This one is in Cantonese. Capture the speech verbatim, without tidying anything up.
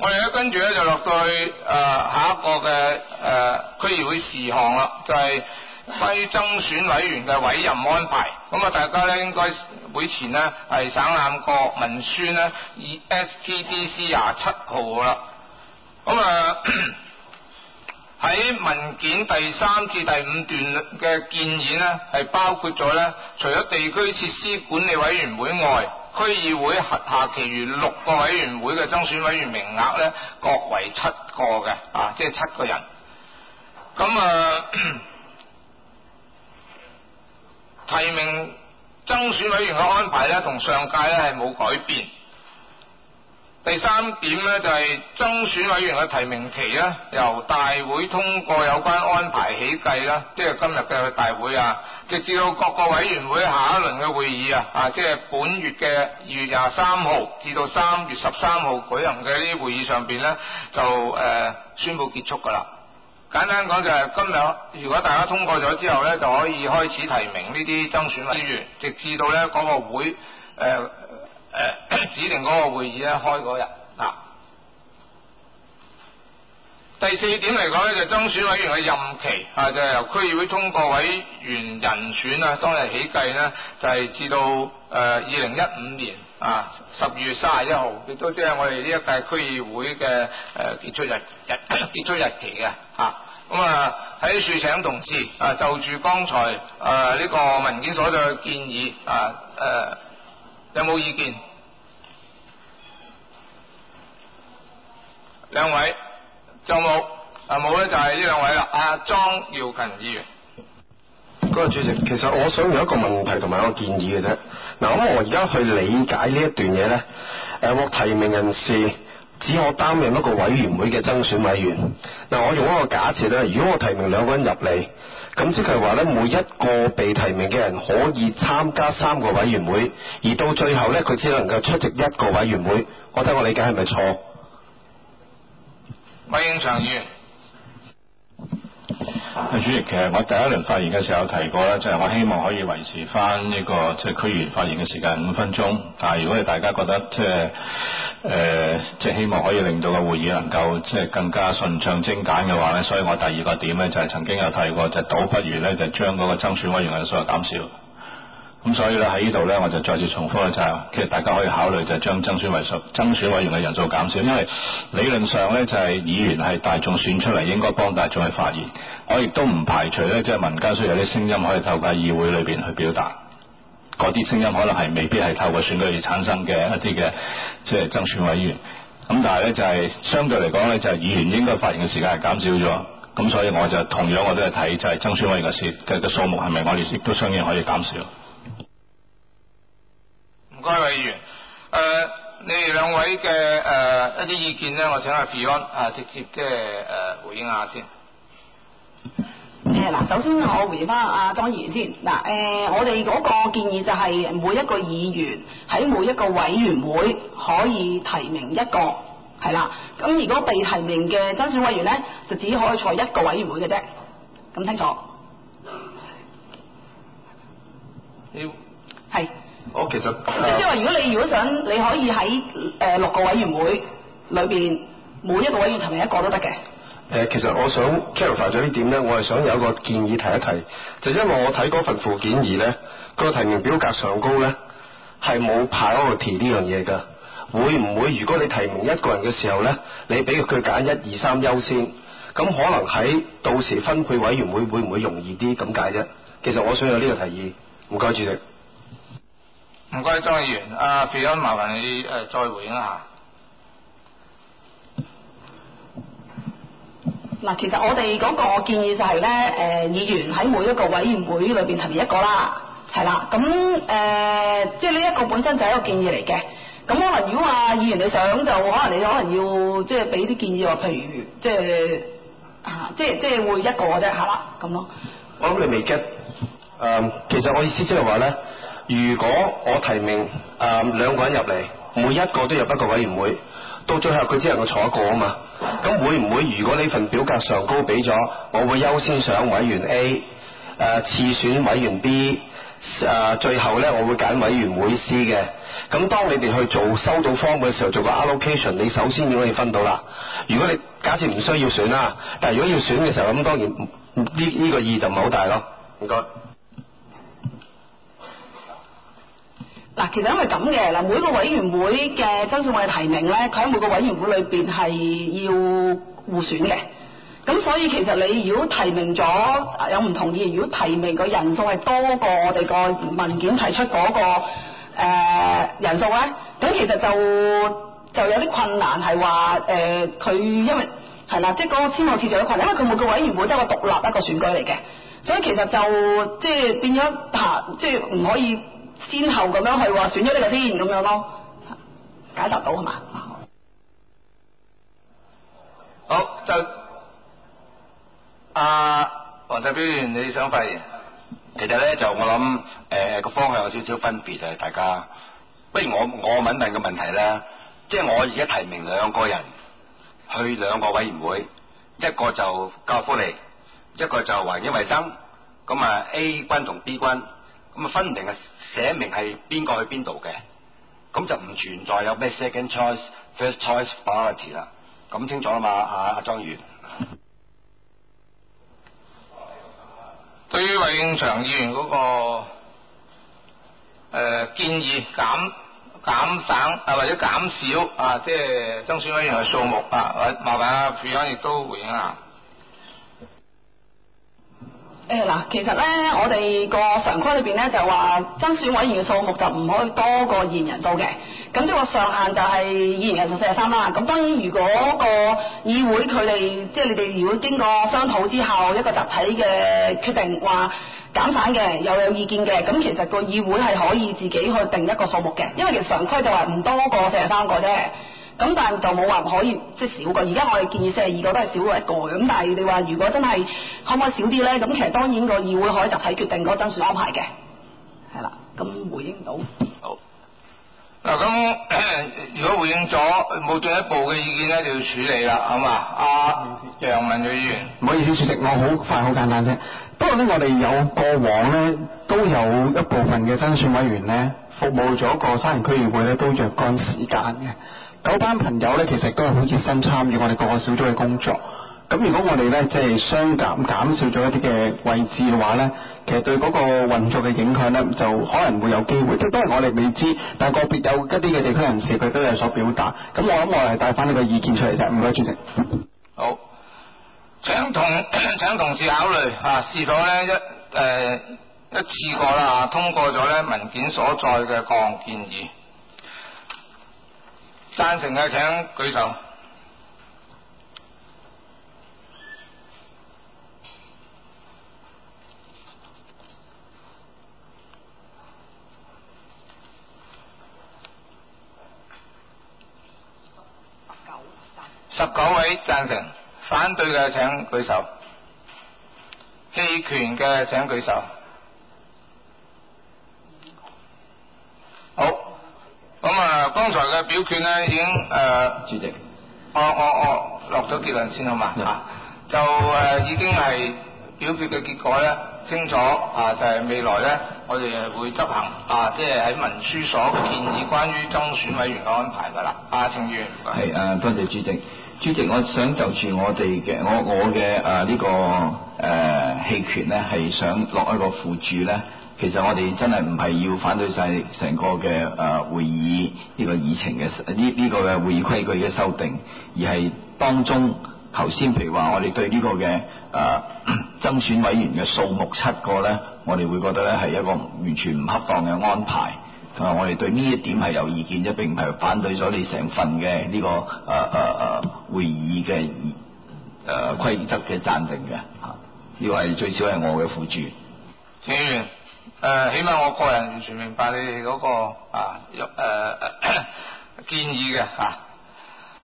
我哋咧跟住咧就落到去誒、呃、下一個嘅誒、呃、區議會事項啦，就係、是、關於增選委員嘅委任安排。咁啊，大家咧應該會前呢係省覽過文宣咧，以 S T D C 廿七號啦。咁啊喺文件第三至第五段嘅建議呢，係包括咗咧，除咗地區設施管理委員會外，區議會轄下其餘六個委員會嘅增選委員名額咧，各為七個嘅，啊，即係七個人。咁啊，提名增選委員嘅安排咧，同上屆咧係冇改變。第三點咧就係增選委員嘅提名期咧，由大會通過有關安排起計啦，即係今日嘅大會啊，直至到各個委員會下一輪嘅會議啊，啊，即係本月嘅二月廿三號至到三月十三號舉行嘅呢啲會議上邊咧，就誒、呃、宣布結束噶啦。簡單講就係今日如果大家通過咗之後咧，就可以開始提名呢啲增選委員，直至到咧嗰個會誒。呃誒、呃、指定嗰個會議咧開嗰日啊。第四點嚟講咧，就增選委員嘅任期啊，就係、是、由區議會通過委員人選啊，當日起計呢，就係、是、至到誒二零一五年啊十二月三十一號，亦都即係我哋呢一屆區議會嘅誒、呃、結束日日結束日期嘅嚇。咁啊喺處請同事啊，就住剛才誒呢、呃這個文件所嘅建議啊誒、呃、有冇意見？兩位就冇啊，冇咧就係呢兩位啦。阿莊耀勤議員， 嗰位主席，其實我想有一個問題同埋一個建議嘅啫。嗱，咁我而家去理解呢一段嘢咧，誒獲提名人士只可擔任一個委員會嘅增選委員。嗱，我用一個假設咧，如果我提名兩個人入嚟，咁即係話咧，每一個被提名嘅人可以參加三個委員會，而到最後咧，佢只能夠出席一個委員會。我睇我理解係咪錯？ 麥應祥議員， 主席，其實我第一輪發言嘅時候提過啦，就係、是、我希望可以維持翻呢個即係區議員發言嘅時間五分鐘。但係如果大家覺得即係誒即係希望可以令到個會議能夠即係更加順暢精簡嘅話咧，所以我第二個點咧就係、是、曾經有提過，就倒不如咧就將嗰個增選委員嘅數量減少。咁所以咧喺呢度咧，我就再次重複咧，就係、是、其實大家可以考慮就係將增選委數、增選委員嘅人數減少，因為理論上咧就係、是、議員係大眾選出嚟，應該幫大眾去發言。我亦都唔排除咧，即係民間需要有啲聲音可以透過議會裏邊去表達，嗰啲聲音可能係未必係透過選舉而產生嘅一啲嘅即係增選委員。咁但係咧就係、是、相對嚟講咧，就係、是、議員應該發言嘅時間係減少咗。咁所以我就同樣我都係睇就係增選委員嘅事嘅嘅數目係咪我哋亦都相應可以減少。 唔該，委員。誒、呃，你哋兩位嘅誒、呃、一啲意見咧，我請阿 Beyond 啊直接即係誒回應下先。 誒嗱，首先我回應翻阿莊議員先。嗱，誒我哋嗰個建議就係每一個議員喺每一個委員會可以提名一個，係啦。咁如果被提名嘅增選委員咧，就只可以坐一個委員會嘅啫。咁清楚？ 要係。 我其實即係話，如果你如果想，你可以喺誒、呃、六個委員會裏邊，每一個委員提名一個都得嘅。 誒，其實我想 clarify 咗呢點咧，我係想有一個建議提一提，就因為我睇嗰份附件二咧，個提名表格上高咧係冇 priority 呢樣嘢㗎。會唔會如果你提名一個人嘅時候咧，你俾佢揀一二三優先，咁可能喺到時分配委員會會唔會容易啲咁解啫？其實我想有呢個提議。唔該，主席。 唔該，莊議員。阿 Beyond 麻煩你誒、呃、再回應一下。 嗱，其實我哋嗰個建議就係、是、咧，誒、呃、議員喺每一個委員會裏邊提名一個啦，係啦。咁誒、呃，即係呢一個本身就係一個建議嚟嘅。咁可能如果話議員你想，就可能你可能要即係俾啲建議話，譬如即係啊，即係即係會一個啫，係啦，咁咯。 我諗你未 get。誒，其實我意思即係話咧。如果我提名誒、呃、兩個人入嚟，每一個都入一個委員會，到最後佢只能夠坐一個啊嘛。咁會唔會如果呢份表格上高俾咗，我會優先上委員 A， 誒次選委員 B， 誒、呃、最後咧我會揀委員會 C 嘅。咁當你哋去做收到 form 嘅時候，做個 allocation， 你首先要可以分到啦。如果你假設唔需要選啦，但係如果要選嘅時候，咁當然呢呢、這個意義就唔係好大咯。唔該。 嗱，其實因為咁嘅嗱，每個委員會嘅增選委提名咧，佢喺每個委員會裏邊係要互選嘅。咁所以其實你如果提名咗有唔同意，如果提名個人數係多過我哋個文件提出嗰、那個誒、呃、人數咧，咁其實就就有啲困難係話誒佢因為係啦，即係嗰個簽後次序有困難，因為佢每個委員會都係一個獨立一個選舉嚟嘅，所以其實就即係變咗嚇，即係唔可以先後咁樣去話選咗呢個先咁樣咯，解答到係嘛？ 好就。阿黃澤標議員，你想發言？ 其實咧就我諗誒個方向有少少分別啊，大家。不如我我問問個問題啦，即係我而家提名兩個人去兩個委員會，一個就教育福利，一個就環境衞生。咁啊 A 君同 B 君，咁啊分明係寫明係邊個去邊度嘅，咁就唔存在有咩 second choice、first choice priority 啦。咁清楚啦嘛，阿阿莊議員。 對於韋永祥議員嗰、那個誒、呃、建議減減省啊或者減少啊，即係增選委員嘅數目啊，麻煩阿培安亦都回應下。 誒嗱，其實咧，我哋個常規裏邊咧就話增選委員嘅數目就唔可以多過議員人數嘅，咁即係個上限就係議員人數四十三啦。咁當然，如果個議會佢哋即係你哋如果經過商討之後一個集體嘅決定話減省嘅，又有意見嘅，咁其實個議會係可以自己去定一個數目嘅，因為其實常規就話唔多過四十三個啫。咁但係就冇話唔可以即係少過，而家我哋建議四十二個都係少過一個嘅。咁但係你話如果真係可唔可以少啲咧？咁其實當然個議會可以集體決定嗰個增選安排嘅。係啦，咁回應到。 好。嗱咁，如果回應咗冇進一步嘅意見咧，就要處理啦，好嘛？阿楊文睿議員。 唔好意思，主席，我好快好簡單啫。不過咧，我哋有過往咧都有一部分嘅增選委員咧服務咗個沙田區議會咧都若干時間嘅。嗰班朋友咧，其實都係好熱心參與我哋各個小組嘅工作。咁如果我哋咧即係相減減少咗一啲嘅位置嘅話咧，其實對嗰個運作嘅影響咧，就可能會有機會。即係當然我哋未知，但係個別有一啲嘅地區人士佢都有所表達。咁我諗我係帶翻呢個意見出嚟啫。唔該，主席。 好，請同請同事考慮啊，是否咧一誒、呃、一次過啦通過咗咧文件所載嘅各項建議。贊成嘅請舉手。十九位贊成，反對嘅請舉手。棄權嘅請舉手。好。咁啊，剛才嘅表決咧已經誒，呃、 主席， 我我我落咗結論先好嘛？啊，就誒、呃、已經係表決嘅結果咧清楚啊，就係、是、未來咧我哋會執行啊，即係喺文書所嘅建議關於增選委員嘅安排噶啦。啊，程議員， 係誒，多謝主席。主席，我想就住我哋嘅我我嘅誒呢個誒棄、呃、權咧，係想落一個附註咧。其實我哋真係唔係要反對晒成個嘅誒、呃、會議呢個議程嘅呢呢個嘅會議規矩嘅修訂，而係當中頭先譬如話我哋對呢個嘅誒、呃、增選委員嘅數目七個咧，我哋會覺得咧係一個完全唔恰當嘅安排。啊！我哋對呢一點係有意見啫，並唔係反對咗你成份嘅呢、這個誒誒誒會議嘅誒規則嘅贊成嘅嚇。呢個係最少係我嘅附註。 程議員，誒、呃，起碼我個人完全明白你哋嗰、那個啊，誒、呃、建議嘅嚇。